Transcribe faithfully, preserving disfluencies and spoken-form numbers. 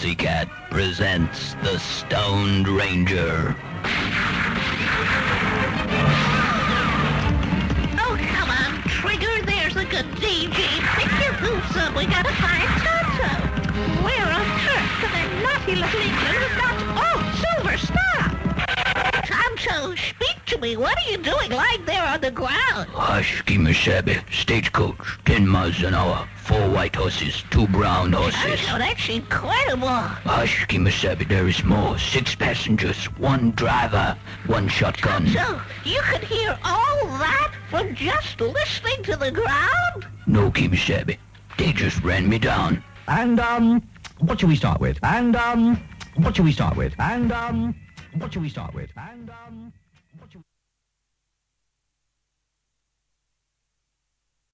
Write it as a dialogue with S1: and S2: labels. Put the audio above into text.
S1: Pussycat presents The Stoned Ranger.
S2: Oh, come on, Trigger. There's a good D J. Pick your boots up. We gotta find Tonto. Where on earth can that naughty little England have got... Oh, Silver, stop! Tonto, speak to me. What are you doing lying there on the ground?
S1: Hush, Kimasabi. Stagecoach, ten miles an hour. Four white horses, two brown horses.
S2: Oh, that's incredible.
S1: Hush, Kimasabi, there is more. Six passengers, one driver, one shotgun.
S2: So, you could hear all that from just listening to the ground?
S1: No, Kimasabi. They just ran me down.
S3: And, um, what shall we start with? And, um, what shall we start with? And, um, what shall we start with? And, um, what shall we...